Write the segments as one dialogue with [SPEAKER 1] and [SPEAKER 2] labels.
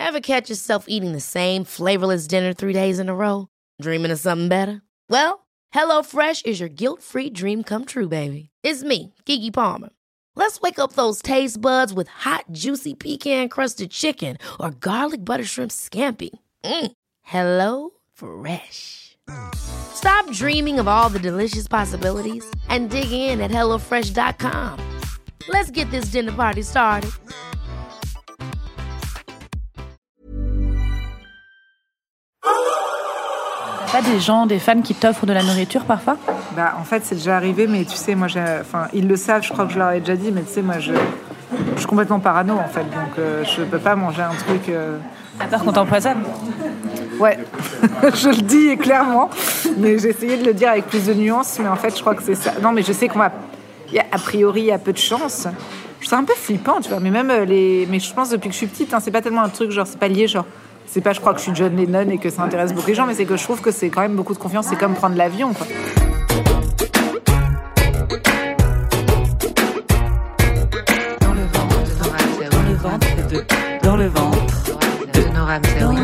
[SPEAKER 1] Ever catch yourself eating the same flavorless dinner 3 days in a row? Dreaming of something better? Well, HelloFresh is your guilt-free dream come true, baby. It's me, Keke Palmer. Let's wake up those taste buds with hot, juicy pecan-crusted chicken or garlic butter shrimp scampi. Hello Fresh. Stop dreaming of all the delicious possibilities and dig in at HelloFresh.com. Let's get this dinner party started.
[SPEAKER 2] Pas des fans qui t'offrent de la nourriture parfois?
[SPEAKER 3] Bah, en fait, c'est déjà arrivé, mais tu sais, moi, ils le savent, je crois que je leur ai déjà dit, mais tu sais, moi, je suis complètement parano, en fait, donc je peux pas manger un truc...
[SPEAKER 2] T'as peur qu'on t'empoisonne?
[SPEAKER 3] Ouais, je le dis clairement, mais j'ai essayé de le dire avec plus de nuances, mais en fait, je crois que c'est ça. Non, mais je sais a priori, il y a peu de chance. C'est un peu flippant, tu vois, mais même mais je pense depuis que je suis petite, hein, c'est pas tellement un truc, genre, c'est pas lié, genre... C'est pas, je crois que je suis John Lennon et que ça intéresse beaucoup les gens, mais c'est que je trouve que c'est quand même beaucoup de confiance. C'est comme prendre l'avion, quoi.
[SPEAKER 4] Dans le ventre de Nora Hamzaoui.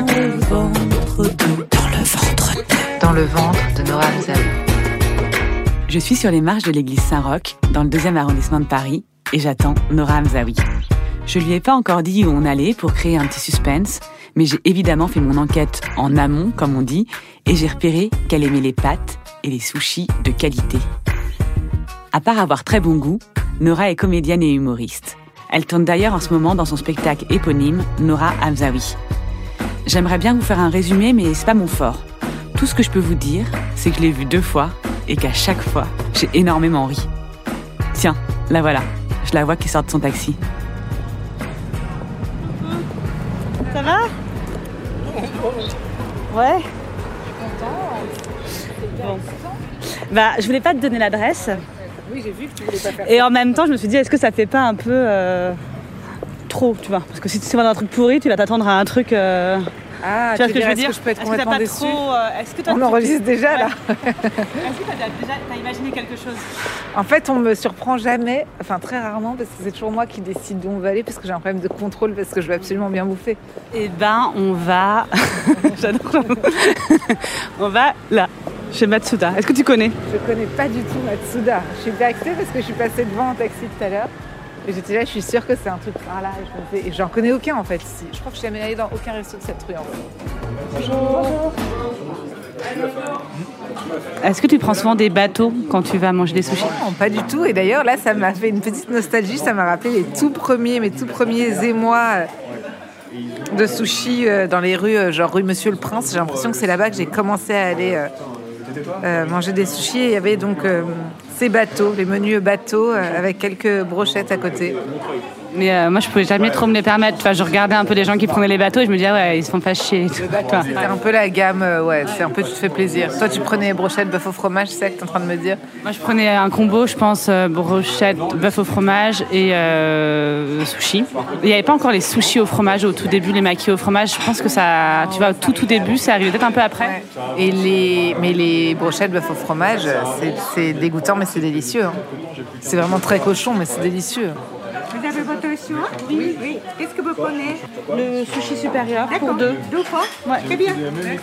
[SPEAKER 4] Dans le ventre de Nora Hamzaoui.
[SPEAKER 5] Je suis sur les marches de l'église Saint-Roch, dans le 2e arrondissement de Paris, et j'attends Nora Hamzaoui. Je lui ai pas encore dit où on allait pour créer un petit suspense, mais j'ai évidemment fait mon enquête en amont, comme on dit, et j'ai repéré qu'elle aimait les pâtes et les sushis de qualité. À part avoir très bon goût, Nora est comédienne et humoriste. Elle tourne d'ailleurs en ce moment dans son spectacle éponyme, Nora Hamzaoui. J'aimerais bien vous faire un résumé, mais c'est pas mon fort. Tout ce que je peux vous dire, c'est que je l'ai vue 2 fois, et qu'à chaque fois, j'ai énormément ri. Tiens, la voilà. Je la vois qui sort de son taxi.
[SPEAKER 2] Ça va? Ouais. Bon. Bah, je voulais pas te donner l'adresse.
[SPEAKER 3] Oui, j'ai vu que tu voulais pas faire
[SPEAKER 2] ça. Et en même temps, je me suis dit, est-ce que ça fait pas un peu trop, tu vois? Parce que si tu vas dans un truc pourri, tu vas t'attendre à un truc...
[SPEAKER 3] Ah,
[SPEAKER 2] tu vois ce que je veux dire?
[SPEAKER 3] Est-ce que je peux être complètement déçue?
[SPEAKER 2] On
[SPEAKER 3] enregistre déjà, là.
[SPEAKER 2] Est-ce que t'as imaginé quelque chose?
[SPEAKER 3] En fait, on me surprend jamais, enfin très rarement, parce que c'est toujours moi qui décide d'où on va aller, parce que j'ai un problème de contrôle, parce que je veux absolument bien bouffer.
[SPEAKER 2] Eh ben, on va... J'adore. On va là, chez Matsuda. Est-ce que tu connais?
[SPEAKER 3] Je connais pas du tout Matsuda. Je suis pas excitée parce que je suis passée devant en taxi tout à l'heure. Et j'étais là, je suis sûre que c'est un truc par là. Et j'en connais aucun en fait ici. Je crois que je suis jamais allée dans aucun resto de cette rue en fait. Bonjour.
[SPEAKER 2] Est-ce que tu prends souvent des bateaux quand tu vas manger des sushis?
[SPEAKER 3] Non, pas du tout. Et d'ailleurs, là, ça m'a fait une petite nostalgie. Ça m'a rappelé mes tout premiers émois de sushis dans les rues, genre rue Monsieur le Prince. J'ai l'impression que c'est là-bas que j'ai commencé à aller manger des sushis. Et il y avait donc ces bateaux, les menus bateaux, avec quelques brochettes à côté.
[SPEAKER 2] Mais moi, je pouvais jamais trop me les permettre. Tu vois, je regardais un peu les gens qui prenaient les bateaux et je me disais, ouais, ils se font pas chier.
[SPEAKER 3] C'était un peu la gamme, ouais, c'est un peu tu te fais plaisir. Toi, tu prenais brochettes, bœuf au fromage, c'est ça que tu es en train de me dire?
[SPEAKER 2] Moi, je prenais un combo, je pense, brochette, bœuf au fromage et sushi. Il n'y avait pas encore les sushis au fromage au tout début, les makis au fromage. Je pense que ça, tu vois, au tout début, c'est arrivé peut-être un peu après.
[SPEAKER 3] Ouais. Mais les brochettes bœuf au fromage, c'est dégoûtant, mais c'est délicieux. Hein. C'est vraiment très cochon, mais c'est délicieux.
[SPEAKER 6] Vous avez votre choix? Oui. Qu'est-ce que vous prenez?
[SPEAKER 2] Le sushi supérieur pour 2.
[SPEAKER 6] 2 fois?
[SPEAKER 2] Ouais.
[SPEAKER 6] Très bien.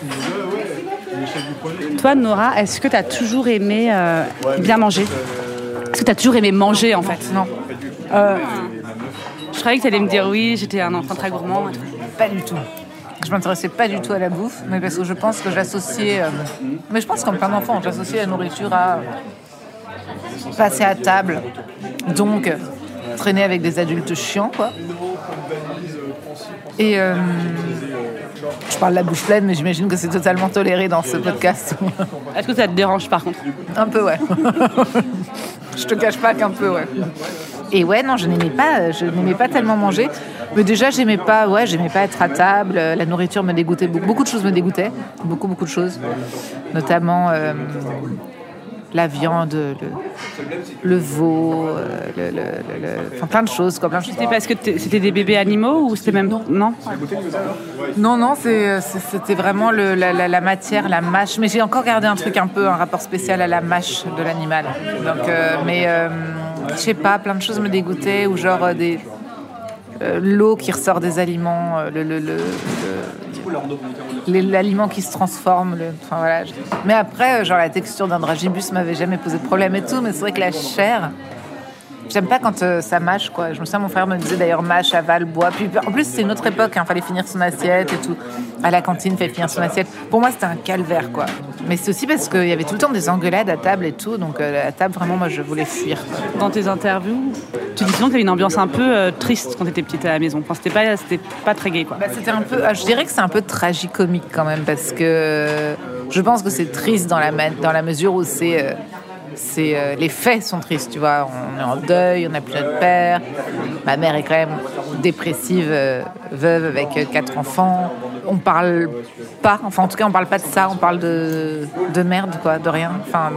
[SPEAKER 2] Toi, Nora, est-ce que tu as toujours aimé bien manger? Est-ce que tu as toujours aimé manger, en fait?
[SPEAKER 3] Non.
[SPEAKER 2] Je croyais que tu allais me dire oui, j'étais un enfant très gourmand.
[SPEAKER 3] Pas du tout. Je m'intéressais pas du tout à la bouffe, mais parce que je pense que j'associais... mais je pense comme plein d'enfants, j'associais la nourriture à passer à table. Donc... traîner avec des adultes chiants, quoi. Et je parle de la bouche pleine, mais j'imagine que c'est totalement toléré dans ce podcast.
[SPEAKER 2] Est-ce que ça te dérange, par contre?
[SPEAKER 3] Un peu, ouais. Je te cache pas qu'un peu, ouais. Et ouais, non, je n'aimais pas tellement manger. Mais déjà, j'aimais pas être à table. La nourriture me dégoûtait. Beaucoup de choses me dégoûtaient. Beaucoup de choses. Notamment... la viande, le veau, enfin plein de choses. Quoi, plein de choses.
[SPEAKER 2] C'était parce que c'était des bébés animaux ou c'était même... Non,
[SPEAKER 3] c'était vraiment la matière, la mâche. Mais j'ai encore gardé un rapport spécial à la mâche de l'animal. Donc, je sais pas, plein de choses me dégoûtaient ou genre l'eau qui ressort des aliments, l'aliment qui se transforme. Enfin, voilà. Mais après, genre la texture d'un dragibus m'avait jamais posé de problème et tout, mais c'est vrai que la chair... J'aime pas quand ça mâche, quoi. Je me souviens, mon frère me disait d'ailleurs mâche, avale, bois. Puis en plus, c'est une autre époque, fallait finir son assiette et tout. À la cantine, fallait finir son assiette. Pour moi, c'était un calvaire, quoi. Mais c'est aussi parce qu'il y avait tout le temps des engueulades à table et tout. Donc à table, vraiment, moi, je voulais fuir, quoi.
[SPEAKER 2] Dans tes interviews, tu dis souvent que tu avais une ambiance un peu triste quand tu étais petite à la maison. Enfin, c'était pas très gai, quoi.
[SPEAKER 3] C'était un peu... je dirais que c'est un peu tragicomique, quand même, parce que je pense que c'est triste dans la mesure où c'est les faits sont tristes, tu vois. On est en deuil, on n'a plus notre père. Ma mère est quand même dépressive, veuve avec 4 enfants. On parle pas, enfin en tout cas on parle pas de ça, on parle de merde, quoi, de rien. Enfin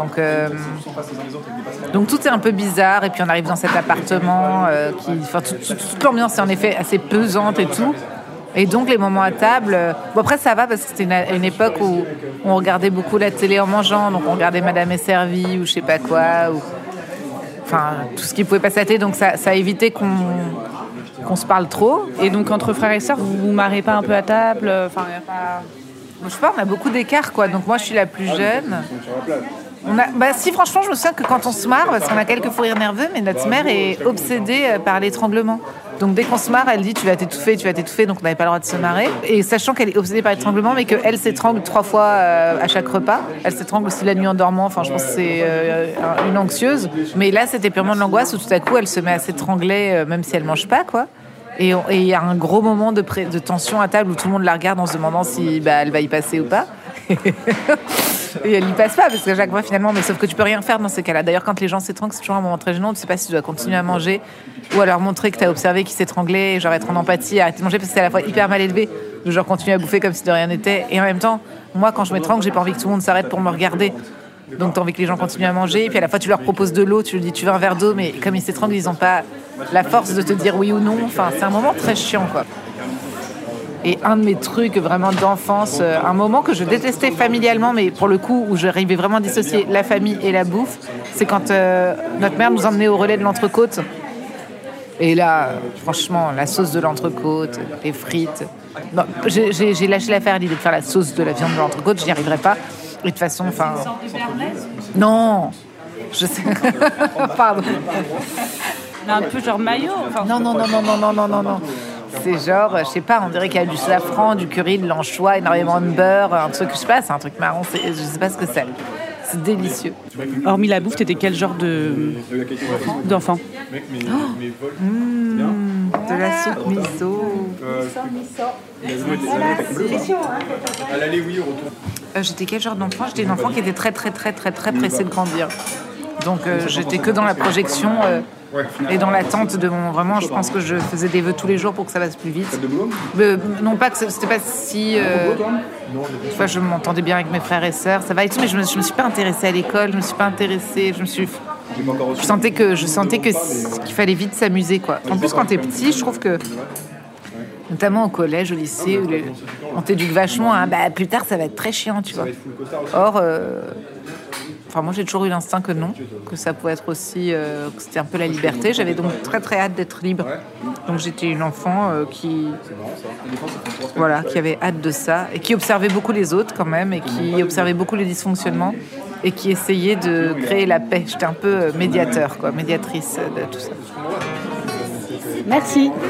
[SPEAKER 3] donc tout est un peu bizarre. Et puis on arrive dans cet appartement toute l'ambiance est en effet assez pesante et tout. Et donc les moments à table, après ça va parce que c'était une époque où on regardait beaucoup la télé en mangeant, donc on regardait Madame est servie ou je sais pas quoi, enfin tout ce qui pouvait passer à la télé, donc ça a évité qu'on se parle trop.
[SPEAKER 2] Et donc entre frères et sœurs, vous vous marrez pas un peu à table, enfin y a pas...
[SPEAKER 3] Je sais pas, on a beaucoup d'écart, quoi. Donc moi je suis la plus jeune. Si franchement je me souviens que quand on se marre, parce qu'on a quelques fous rires nerveux, mais notre mère est obsédée par l'étranglement. Donc dès qu'on se marre, elle dit tu vas t'étouffer, donc on n'avait pas le droit de se marrer. Et sachant qu'elle est obsédée par l'étranglement, mais qu'elle s'étrangle 3 fois à chaque repas. Elle s'étrangle aussi la nuit en dormant, enfin je pense que c'est une anxieuse. Mais là c'était purement de l'angoisse où tout à coup elle se met à s'étrangler même si elle mange pas, quoi. Et il y a un gros moment de tension à table où tout le monde la regarde en se demandant si elle va y passer ou pas. Et elle y passe pas parce qu'à chaque fois finalement, mais sauf que tu peux rien faire dans ces cas-là. D'ailleurs quand les gens s'étranglent, c'est toujours un moment très gênant. Tu sais pas si tu dois continuer à manger ou alors montrer que tu as observé qu'ils s'étranglaient et genre être en empathie, arrêter de manger parce que c'est à la fois hyper mal élevé de genre continuer à bouffer comme si de rien n'était. Et en même temps, moi quand je m'étrangle, j'ai pas envie que tout le monde s'arrête pour me regarder. Donc t'as envie que les gens continuent à manger. Et puis à la fois tu leur proposes de l'eau, tu leur dis tu veux un verre d'eau, mais comme ils s'étranglent, ils ont pas la force de te dire oui ou non. Enfin c'est un moment très chiant, quoi. Et un de mes trucs vraiment d'enfance, un moment que je détestais familialement, mais pour le coup où j'arrivais vraiment à dissocier la famille et la bouffe, c'est quand notre mère nous emmenait au relais de l'entrecôte. Et là, franchement, la sauce de l'entrecôte, les frites... Non, j'ai lâché l'affaire à l'idée de faire la sauce de la viande de l'entrecôte, je n'y arriverai pas. Et de toute façon, enfin... Non, je sais... Pardon.
[SPEAKER 2] Un peu genre maillot, enfin...
[SPEAKER 3] Non. C'est genre, je sais pas, on dirait qu'il y a du safran, du curry, de l'anchois, énormément de beurre, un truc, je sais pas, c'est un truc marron, je sais pas ce que c'est. C'est délicieux.
[SPEAKER 2] Hormis la bouffe, t'étais quel genre d'enfant?
[SPEAKER 3] De la soupe miso. J'étais quel genre d'enfant? J'étais une enfant qui était très pressée de grandir. Donc j'étais que dans la projection et dans l'attente de mon... Vraiment, je pense que je faisais des vœux tous les jours pour que ça passe plus vite. Non pas que c'était pas si... Enfin, je m'entendais bien avec mes frères et sœurs, ça va et tout, mais je me suis pas intéressée à l'école, je me suis pas intéressée, je sentais qu'il fallait vite s'amuser, quoi. En plus, quand t'es petit, je trouve que notamment au collège, au lycée, où on t'éduque vachement à plus tard ça va être très chiant, tu vois. Or, moi j'ai toujours eu l'instinct que non, que ça pouvait être aussi, que c'était un peu la liberté. J'avais donc très hâte d'être libre. Donc j'étais une enfant qui avait hâte de ça et qui observait beaucoup les autres quand même et qui observait beaucoup les dysfonctionnements et qui essayait de créer la paix. J'étais un peu médiateur, quoi, médiatrice de tout ça.
[SPEAKER 2] Merci.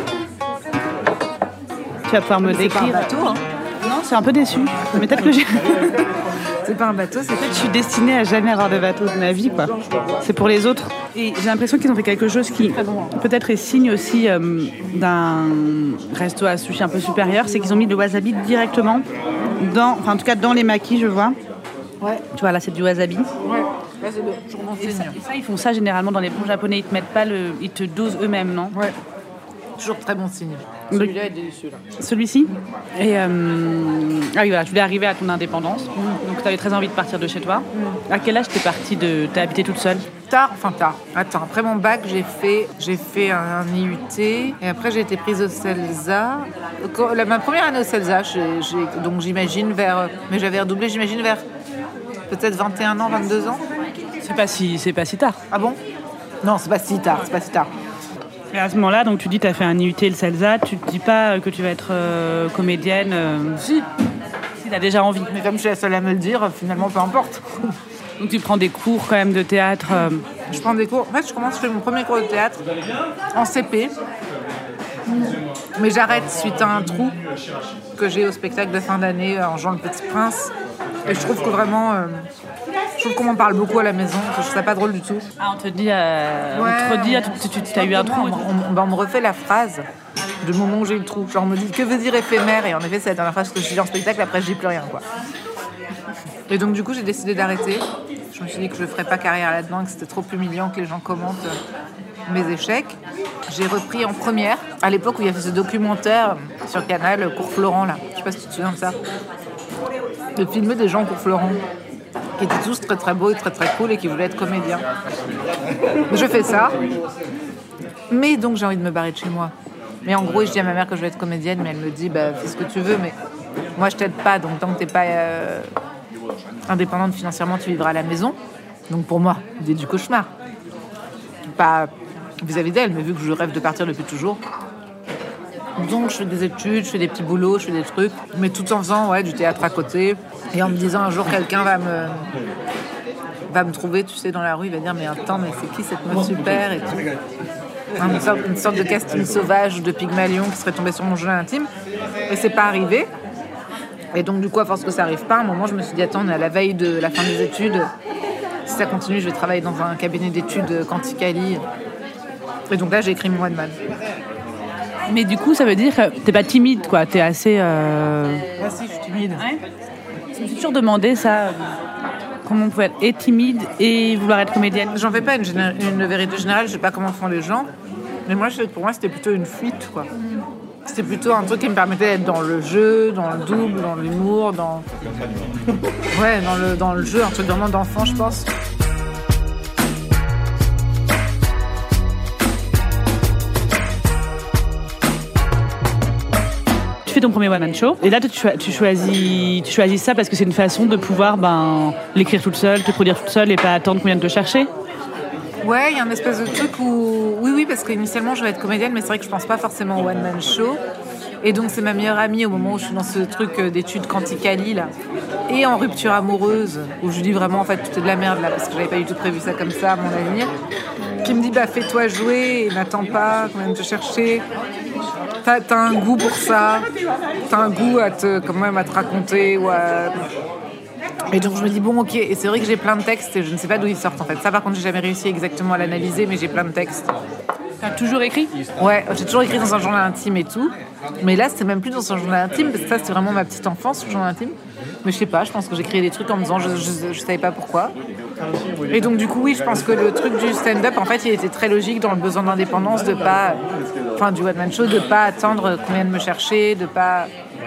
[SPEAKER 2] Tu vas pouvoir me décrire.
[SPEAKER 3] C'est pas un bateau, hein.
[SPEAKER 2] Non, c'est un peu déçu. Mais peut-être que j'ai...
[SPEAKER 3] C'est pas un bateau, c'est...
[SPEAKER 2] Je suis destinée à jamais avoir de bateau de ma vie, quoi. C'est pour les autres. Et j'ai l'impression qu'ils ont fait quelque chose qui peut-être est signe aussi d'un resto à sushi un peu supérieur, c'est qu'ils ont mis le wasabi directement en tout cas dans les makis, je vois.
[SPEAKER 3] Ouais.
[SPEAKER 2] Tu vois, là c'est du wasabi.
[SPEAKER 3] Ouais. Là, c'est toujours bon signe.
[SPEAKER 2] Et ça, ils font ça généralement dans les bons japonais. Ils te mettent pas ils te dosent eux-mêmes, non?
[SPEAKER 3] Ouais. Toujours très bon signe. Celui-là est délicieux, là.
[SPEAKER 2] Celui-ci. Et ah oui, voilà, tu voulais arriver à ton indépendance. Donc tu avais très envie de partir de chez toi. À quel âge t'es partie t'as habité toute seule?
[SPEAKER 3] Tard. Attends, après mon bac, j'ai fait un IUT et après j'ai été prise au CELSA. Ma première année au CELSA, donc j'imagine mais j'avais redoublé, j'imagine vers peut-être 21 ans, 22 ans.
[SPEAKER 2] C'est pas si tard.
[SPEAKER 3] Ah bon? Non, c'est pas si tard.
[SPEAKER 2] Et à ce moment-là, donc tu dis que tu as fait un IUT le CELSA, tu te dis pas que tu vas être comédienne
[SPEAKER 3] Si
[SPEAKER 2] tu as déjà envie.
[SPEAKER 3] Mais comme je suis la seule à me le dire, finalement, peu importe.
[SPEAKER 2] Donc tu prends des cours quand même de théâtre.
[SPEAKER 3] Je prends des cours. En fait, je fais mon premier cours de théâtre en CP. Mais j'arrête suite à un trou que j'ai au spectacle de fin d'année en jouant Le Petit Prince. Et je trouve que vraiment... je trouve qu'on m'en parle beaucoup à la maison. Je trouve ça pas drôle du tout.
[SPEAKER 2] Ah, on te dit... tu as eu un trou.
[SPEAKER 3] On me refait la phrase du moment où j'ai eu le trou. Genre on me dit que veut dire éphémère. Et en effet, c'est la dernière phrase que je dis en spectacle. Après, je dis plus rien, quoi. Et donc du coup, j'ai décidé d'arrêter. Je me suis dit que je ne ferais pas carrière là-dedans, que c'était trop humiliant que les gens commentent mes échecs. J'ai repris en première, à l'époque où il y avait ce documentaire sur Canal, Cours Florent, là. Je sais pas si tu te souviens de ça. De filmer des gens au Cours Florent, qui étaient tous très très beaux et très très cool et qui voulaient être comédiens. Je fais ça, mais donc j'ai envie de me barrer de chez moi. Mais en gros, je dis à ma mère que je vais être comédienne, mais elle me dit, fais ce que tu veux, mais moi je t'aide pas, donc tant que t'es pas indépendante financièrement, tu vivras à la maison. Donc pour moi, l'idée du cauchemar. Pas vis-à-vis d'elle, mais vu que je rêve de partir depuis toujours. Donc je fais des études, je fais des petits boulots, je fais des trucs, mais tout en faisant du théâtre à côté. Et en me disant un jour quelqu'un va me trouver, tu sais, dans la rue, il va dire mais attends, mais c'est qui cette meuf super et tout. Une sorte de casting sauvage ou de Pygmalion qui serait tombé sur mon journal intime. Et c'est pas arrivé. Et donc du coup, à force que ça arrive pas, à un moment je me suis dit attends, on est à la veille de la fin des études. Si ça continue, je vais travailler dans un cabinet d'études Quanticali. Et donc là, j'ai écrit mon one-man.
[SPEAKER 2] Mais du coup, ça veut dire que t'es pas timide, quoi. T'es assez...
[SPEAKER 3] Ah si, je suis timide.
[SPEAKER 2] Ouais. Je me suis toujours demandé ça, comment on pouvait être et timide et vouloir être comédienne.
[SPEAKER 3] J'en fais pas une vérité générale, je sais pas comment font les gens. Mais pour moi, c'était plutôt une fuite, quoi. C'était plutôt un truc qui me permettait d'être dans le jeu, dans le double, dans l'humour, dans le jeu, un truc vraiment d'enfant, je pense.
[SPEAKER 2] Tu fais ton premier one-man show et là tu choisis ça parce que c'est une façon de pouvoir l'écrire toute seule, te produire toute seule et pas attendre qu'on vienne te chercher.
[SPEAKER 3] Ouais, il y a un espèce de truc où... Oui, parce qu'initialement, je vais être comédienne, mais c'est vrai que je pense pas forcément au one-man show. Et donc, c'est ma meilleure amie au moment où je suis dans ce truc d'études Quanticali, là, et en rupture amoureuse, où je dis vraiment, en fait, tout est de la merde, là, parce que j'avais pas du tout prévu ça comme ça, à mon avenir, qui me dit, fais-toi jouer et n'attends pas qu'on vienne te chercher. T'as un goût pour ça, t'as un goût à te raconter ou à... Et donc je me dis bon ok, et c'est vrai que j'ai plein de textes et je ne sais pas d'où ils sortent en fait. Ça par contre j'ai jamais réussi exactement à l'analyser, mais j'ai plein de textes.
[SPEAKER 2] T'as toujours écrit ?
[SPEAKER 3] Ouais, j'ai toujours écrit dans un journal intime et tout. Mais là c'était même plus dans un journal intime, parce que ça c'était vraiment ma petite enfance, le journal intime. Mais je sais pas, je pense que j'écrivais des trucs en me disant je savais pas pourquoi. Et donc du coup oui, je pense que le truc du stand-up en fait il était très logique dans le besoin d'indépendance, du one-man show, de pas attendre qu'on vienne me chercher, de pas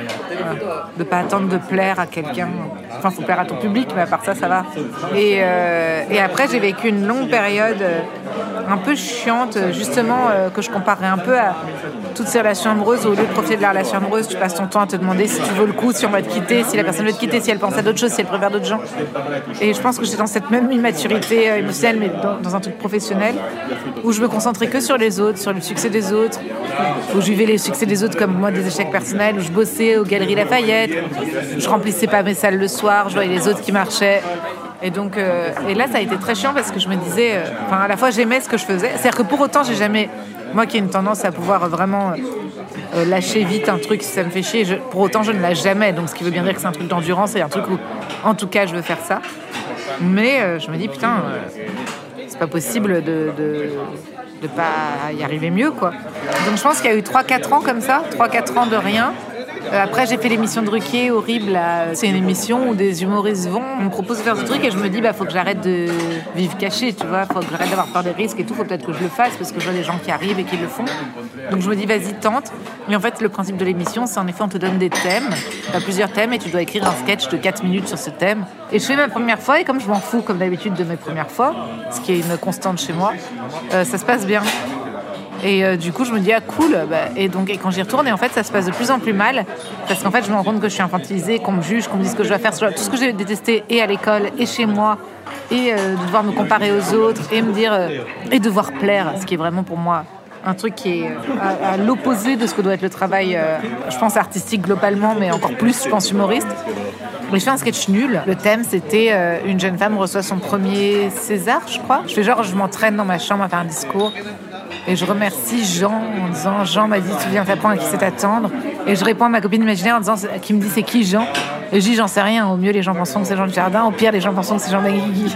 [SPEAKER 3] attendre de plaire à quelqu'un. Enfin, faut plaire à ton public, mais à part ça, ça va. Et après, j'ai vécu une longue période un peu chiante, justement, que je comparerais un peu à toutes ces relations amoureuses. Au lieu de profiter de la relation amoureuse, tu passes ton temps à te demander si tu veux le coup, si on va te quitter, si la personne veut te quitter, si elle pense à d'autres choses, si elle préfère d'autres gens. Et je pense que j'étais dans cette même immaturité émotionnelle, mais dans un truc professionnel, où je me concentrais que sur les autres, sur le succès des autres, où je vivais les succès des autres comme moi des échecs personnels, où je bossais aux Galeries Lafayette, je remplissais pas mes salles le soir, je voyais les autres qui marchaient. Et donc, et là, ça a été très chiant parce que je me disais, à la fois j'aimais ce que je faisais, c'est-à-dire que pour autant, j'ai jamais, moi qui ai une tendance à pouvoir vraiment lâcher vite un truc si ça me fait chier, pour autant je ne lâche jamais, donc ce qui veut bien dire que c'est un truc d'endurance et un truc où, en tout cas, je veux faire ça. Mais je me dis, putain, c'est pas possible de pas y arriver mieux, quoi. Donc je pense qu'il y a eu 3-4 ans comme ça, 3-4 ans de rien. Après, j'ai fait l'émission de Ruquier, horrible. C'est une émission où des humoristes vont. On me propose de faire ce truc et je me dis, faut que j'arrête de vivre caché, tu vois. Faut que j'arrête d'avoir peur des risques et tout. Faut peut-être que je le fasse parce que je vois des gens qui arrivent et qui le font. Donc je me dis, vas-y, tente. Et en fait, le principe de l'émission, c'est en effet, on te donne des thèmes. Tu as plusieurs thèmes et tu dois écrire un sketch de 4 minutes sur ce thème. Et je fais ma première fois et comme je m'en fous, comme d'habitude, de mes premières fois, ce qui est une constante chez moi, ça se passe bien. Et du coup, je me dis, cool. Et quand j'y retourne, et en fait, ça se passe de plus en plus mal. Parce qu'en fait, je me rends compte que je suis infantilisée, qu'on me juge, qu'on me dit ce que je dois faire. Tout ce que j'ai détesté, et à l'école, et chez moi, et de devoir me comparer aux autres, et me dire, et devoir plaire, ce qui est vraiment pour moi un truc qui est à l'opposé de ce que doit être le travail, je pense artistique globalement, mais encore plus, je pense humoriste. J'ai fait un sketch nul. Le thème, c'était une jeune femme reçoit son premier César, je crois. Je fais genre, je m'entraîne dans ma chambre à faire un discours. Et je remercie Jean en disant, Jean m'a dit, tu viens t'apprendre à qui c'est t'attendre. Et je réponds à ma copine imaginaire en disant, qui me dit, c'est qui Jean? Et je dis, j'en sais rien. Au mieux, les gens pensent que c'est Jean du Jardin. Au pire, les gens pensent que c'est Jean Benguigui.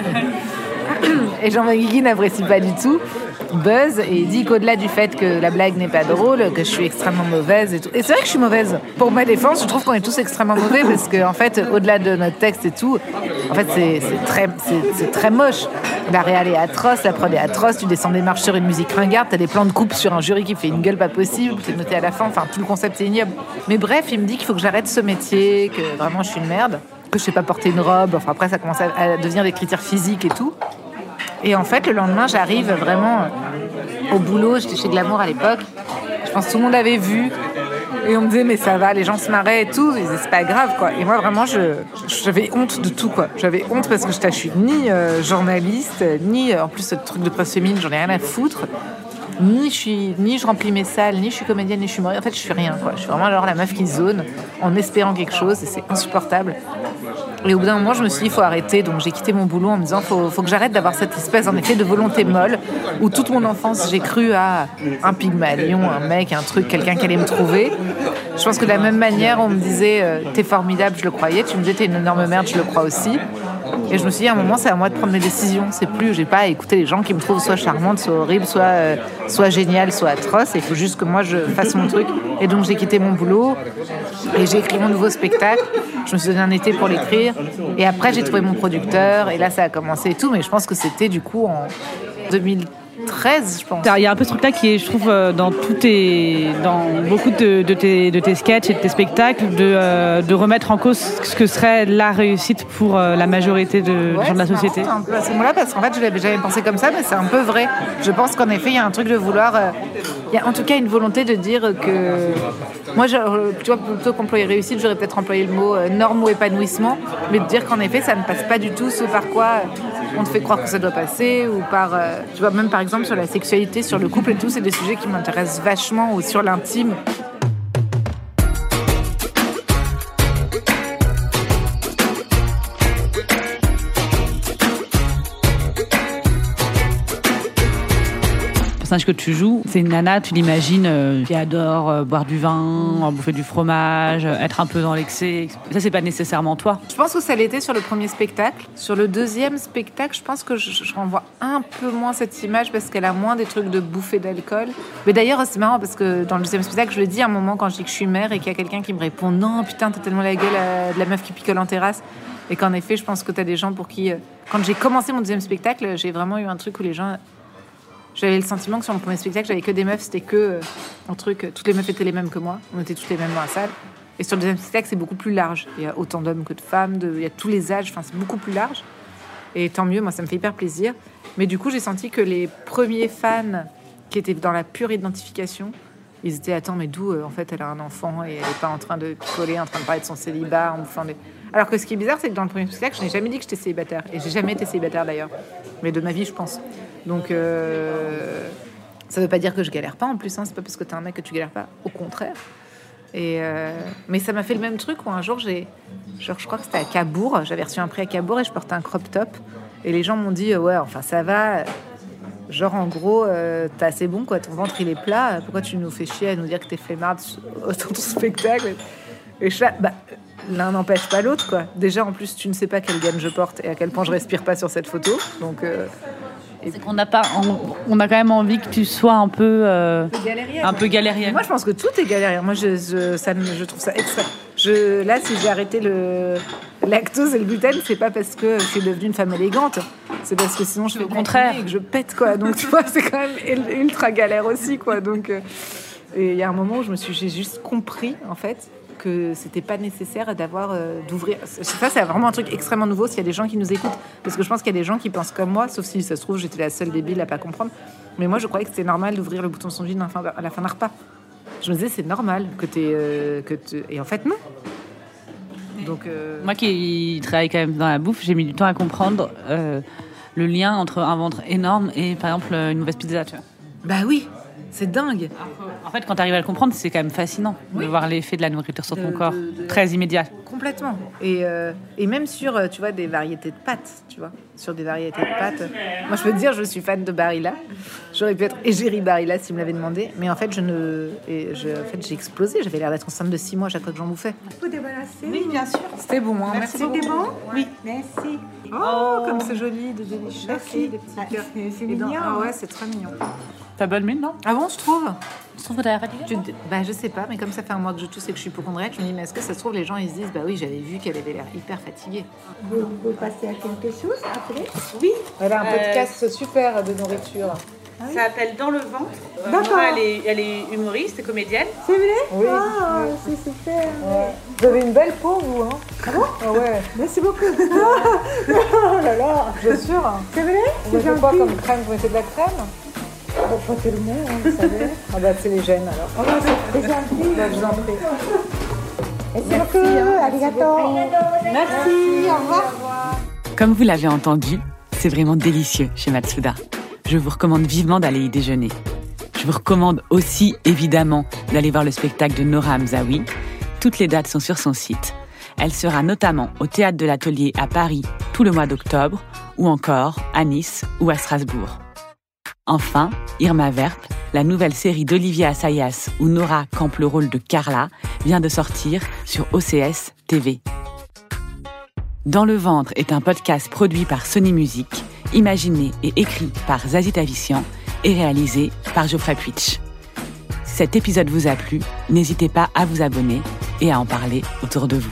[SPEAKER 3] Et Jean Benguigui n'apprécie pas du tout. Buzz et dit qu'au-delà du fait que la blague n'est pas drôle, que je suis extrêmement mauvaise et tout. Et c'est vrai que je suis mauvaise. Pour ma défense, je trouve qu'on est tous extrêmement mauvais parce que en fait, au-delà de notre texte et tout, en fait, c'est très moche. La réal est atroce, la prod est atroce. Tu descends des marches sur une musique ringarde, t'as des plans de coupe sur un jury qui fait une gueule pas possible, t'es noté à la fin. Enfin, tout le concept est ignoble. Mais bref, il me dit qu'il faut que j'arrête ce métier, que vraiment je suis une merde, que je sais pas porter une robe. Enfin, après, ça commence à devenir des critères physiques et tout. Et en fait, le lendemain, j'arrive vraiment au boulot. J'étais chez Glamour à l'époque. Je pense que tout le monde avait vu. Et on me disait, mais ça va, les gens se marraient et tout. Ils disaient, c'est pas grave, quoi. Et moi, vraiment, j'avais honte de tout, quoi. J'avais honte parce que je suis ni journaliste, ni, en plus, ce truc de presse féminine, j'en ai rien à foutre. Ni je remplis mes salles, ni je suis comédienne, ni je suis morée. En fait, je suis rien, quoi. Je suis vraiment genre la meuf qui zone en espérant quelque chose. Et c'est insupportable. Et au bout d'un moment, je me suis dit, il faut arrêter. Donc, j'ai quitté mon boulot en me disant, faut que j'arrête d'avoir cette espèce, en effet, de volonté molle où toute mon enfance, j'ai cru à un Pygmalion, un mec, un truc, quelqu'un qui allait me trouver. Je pense que de la même manière, on me disait, t'es formidable, je le croyais. Tu me disais, t'es une énorme merde, je le crois aussi. Et je me suis dit, à un moment, c'est à moi de prendre mes décisions. C'est plus, j'ai pas à écouter les gens qui me trouvent soit charmante, soit horrible, soit géniale, soit atroce. Il faut juste que moi, je fasse mon truc. Et donc, j'ai quitté mon boulot et j'ai écrit mon nouveau spectacle. Je me suis donné un été pour l'écrire. Et après, j'ai trouvé mon producteur. Et là, ça a commencé et tout. Mais je pense que c'était du coup en 2013, je pense.
[SPEAKER 2] Il y a un peu ce truc-là qui est, je trouve, dans beaucoup de tes sketchs et de tes spectacles, de remettre en cause ce que serait la réussite pour la majorité de gens de la société.
[SPEAKER 3] C'est un peu à ce moment-là, parce qu'en fait, je l'avais jamais pensé comme ça, mais c'est un peu vrai. Je pense qu'en effet, il y a un truc de vouloir... il y a en tout cas une volonté de dire que... Moi, tu vois, plutôt qu'employer réussite, j'aurais peut-être employé le mot norme ou épanouissement, mais de dire qu'en effet, ça ne passe pas du tout ce par quoi on te fait croire que ça doit passer, ou par... tu vois, même par exemple sur la sexualité, sur le couple et tout, c'est des sujets qui m'intéressent vachement, ou sur l'intime.
[SPEAKER 2] Le personnage que tu joues, c'est une nana, tu l'imagines, qui adore boire du vin, bouffer du fromage, être un peu dans l'excès. Ça, c'est pas nécessairement toi.
[SPEAKER 3] Je pense que ça l'était sur le premier spectacle. Sur le deuxième spectacle, je pense que je renvoie un peu moins cette image parce qu'elle a moins des trucs de bouffer d'alcool. Mais d'ailleurs, c'est marrant parce que dans le deuxième spectacle, je le dis à un moment quand je dis que je suis mère et qu'il y a quelqu'un qui me répond « Non, putain, t'as tellement la gueule de la meuf qui picole en terrasse ». Et qu'en effet, je pense que t'as des gens pour qui... Quand j'ai commencé mon deuxième spectacle, j'ai vraiment eu un truc où les gens... J'avais le sentiment que sur mon premier spectacle, j'avais que des meufs, c'était que un truc, toutes les meufs étaient les mêmes que moi, on était toutes les mêmes dans la salle. Et sur le deuxième spectacle, c'est beaucoup plus large. Il y a autant d'hommes que de femmes, il y a tous les âges, enfin c'est beaucoup plus large. Et tant mieux, moi ça me fait hyper plaisir. Mais du coup, j'ai senti que les premiers fans qui étaient dans la pure identification, ils étaient attends, mais d'où en fait elle a un enfant et elle n'est pas en train de picoler, en train de parler de son célibat, en bouffant des... Alors que ce qui est bizarre, c'est que dans le premier spectacle, je n'ai jamais dit que j'étais célibataire. Et j'ai jamais été célibataire d'ailleurs. Mais de ma vie, je pense. Donc, ça veut pas dire que je galère pas en plus. Hein. C'est pas parce que t'es un mec que tu galères pas. Au contraire. Mais ça m'a fait le même truc où un jour, je crois que c'était à Cabourg. J'avais reçu un prix à Cabourg et je portais un crop top. Et les gens m'ont dit, ouais, enfin ça va. Genre en gros, t'es assez bon, quoi. Ton ventre il est plat. Pourquoi tu nous fais chier à nous dire que t'es flemmarde dans ton spectacle? Et je l'un n'empêche pas l'autre, quoi. Déjà, en plus, tu ne sais pas quelle gamme je porte et à quel point je respire pas sur cette photo. Donc,
[SPEAKER 2] c'est qu'on n'a pas, on a quand même envie que tu sois un peu galérienne.
[SPEAKER 3] Moi, je pense que tout est galérien. Moi, je trouve ça extra. Là, si j'ai arrêté le lactose et le gluten, c'est pas parce que je suis devenue une femme élégante. C'est parce que sinon, je fais
[SPEAKER 2] au contraire
[SPEAKER 3] et que je pète, quoi. Donc, tu vois, c'est quand même ultra galère aussi, quoi. Donc, et il y a un moment où j'ai juste compris, en fait, que c'était pas nécessaire d'ouvrir. Ça, c'est vraiment un truc extrêmement nouveau s'il y a des gens qui nous écoutent. Parce que je pense qu'il y a des gens qui pensent comme moi, sauf si ça se trouve, j'étais la seule débile à pas comprendre. Mais moi, je croyais que c'était normal d'ouvrir le bouton de son jean à la fin d'un repas. Je me disais, c'est normal que Et en fait, non. Donc,
[SPEAKER 2] Moi qui travaille quand même dans la bouffe, j'ai mis du temps à comprendre le lien entre un ventre énorme et, par exemple, une mauvaise pizza, tu vois.
[SPEAKER 3] Bah oui. C'est dingue.
[SPEAKER 2] En fait, quand tu arrives à le comprendre, c'est quand même fascinant de voir l'effet de la nourriture sur ton corps, très immédiat.
[SPEAKER 3] Complètement. Et même sur, tu vois, des variétés de pâtes, tu vois. Sur des variétés de pâtes. Moi, je peux te dire, je suis fan de Barilla. J'aurais pu être égérie Barilla s'il me l'avait demandé. Mais en fait, j'ai explosé. J'avais l'air d'être enceinte de 6 mois à chaque fois que j'en bouffais.
[SPEAKER 6] Vous débarrasser?
[SPEAKER 3] Oui, bien sûr. C'était bon, hein. Merci beaucoup.
[SPEAKER 6] C'était bon?
[SPEAKER 3] Oui.
[SPEAKER 6] Merci.
[SPEAKER 3] Oh, comme c'est joli, de délicieux.
[SPEAKER 6] Merci.
[SPEAKER 3] Des petits
[SPEAKER 6] Ah,
[SPEAKER 3] cœurs.
[SPEAKER 6] c'est
[SPEAKER 3] Et dans-
[SPEAKER 6] mignon.
[SPEAKER 3] Ah ouais, c'est très mignon.
[SPEAKER 2] T'as bonne mine, non?
[SPEAKER 3] Ah bon, je trouve.
[SPEAKER 2] Je trouve que t'as l'air fatiguée.
[SPEAKER 3] Je sais pas, mais comme ça fait un mois que je tousse et que je suis hypocondriaque, je me dis, mais est-ce que ça se trouve, les gens ils se disent, bah oui, j'avais vu qu'elle avait l'air hyper fatiguée.
[SPEAKER 6] Vous passez à quelque chose après?
[SPEAKER 3] Oui, elle a un podcast super de nourriture.
[SPEAKER 2] Ça s'appelle Dans le ventre.
[SPEAKER 6] D'accord.
[SPEAKER 2] Elle est humoriste et comédienne.
[SPEAKER 6] C'est vrai?
[SPEAKER 3] Oui.
[SPEAKER 6] Ah, c'est super.
[SPEAKER 3] Vous avez une belle peau, vous, hein?
[SPEAKER 6] Ah bon?
[SPEAKER 3] Ah ouais,
[SPEAKER 6] Merci beaucoup. Oh là là.
[SPEAKER 3] je suis sûre.
[SPEAKER 6] C'est vrai?
[SPEAKER 3] Vous
[SPEAKER 6] C'est
[SPEAKER 3] mettez quoi
[SPEAKER 6] gentil.
[SPEAKER 3] comme crème? Vous mettez de la crème?
[SPEAKER 6] Pas tellement, hein, vous savez.
[SPEAKER 3] Ah bah c'est les gènes alors.
[SPEAKER 6] Oh, c'est gentil.
[SPEAKER 3] Bah, je vous en prie.
[SPEAKER 6] Merci beaucoup. Arigato. Merci. Au revoir.
[SPEAKER 5] Comme vous l'avez entendu, c'est vraiment délicieux chez Matsuda. Je vous recommande vivement d'aller y déjeuner. Je vous recommande aussi, évidemment, d'aller voir le spectacle de Nora Hamzaoui. Toutes les dates sont sur son site. Elle sera notamment au Théâtre de l'Atelier à Paris tout le mois d'octobre, ou encore à Nice ou à Strasbourg. Enfin, Irma Vep, la nouvelle série d'Olivier Assayas où Nora campe le rôle de Carla, vient de sortir sur OCS TV. Dans le ventre est un podcast produit par Sony Music, imaginé et écrit par Zazie Tavissian et réalisé par Geoffrey Puitch. Si cet épisode vous a plu, n'hésitez pas à vous abonner et à en parler autour de vous.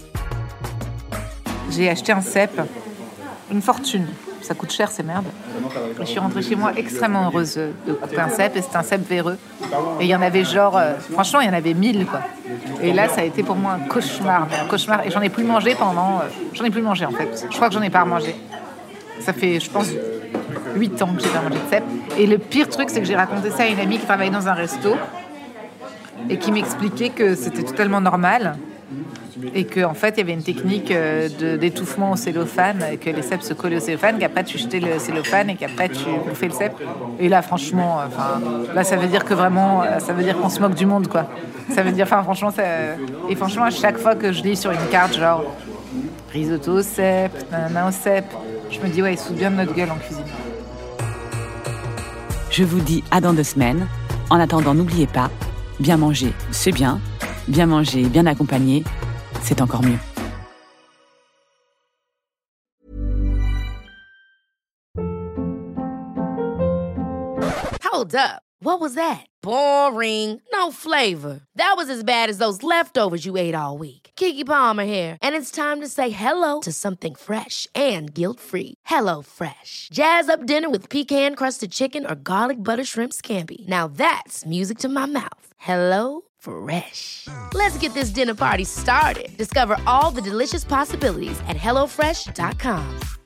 [SPEAKER 3] J'ai acheté un cèpe, une fortune. Ça coûte cher, ces merdes. Je suis rentrée chez moi extrêmement heureuse de couper un cèpe, et c'était un cèpe véreux. Et il y en avait franchement, il y en avait 1000, quoi. Et là, ça a été pour moi un cauchemar. Et j'en ai plus mangé en fait. Je crois que j'en ai pas remangé. Ça fait, je pense, 8 ans que j'ai pas mangé de cèpe. Et le pire truc, c'est que j'ai raconté ça à une amie qui travaille dans un resto et qui m'expliquait que c'était totalement normal. Et qu'en fait, il y avait une technique d'étouffement au cellophane, que les cèpes se collaient au cellophane, qu'après tu jetais le cellophane et qu'après tu bouffais le cèpe. Et là, franchement, là, ça veut dire que vraiment, ça veut dire qu'on se moque du monde, quoi. Ça veut dire, franchement, et franchement, à chaque fois que je lis sur une carte, genre risotto au cèpe, nanana au cèpe, je me dis, ouais, ils se foutent bien de notre gueule en cuisine.
[SPEAKER 5] Je vous dis à dans 2 semaines. En attendant, n'oubliez pas, bien manger, c'est bien. Bien manger, bien accompagné, c'est encore mieux.
[SPEAKER 1] Hold up. What was that? Boring. No flavor. That was as bad as those leftovers you ate all week. Keke Palmer here, and it's time to say hello to something fresh and guilt-free. Hello Fresh. Jazz up dinner with pecan-crusted chicken or garlic butter shrimp scampi. Now that's music to my mouth. Hello Fresh. Let's get this dinner party started. Discover all the delicious possibilities at HelloFresh.com.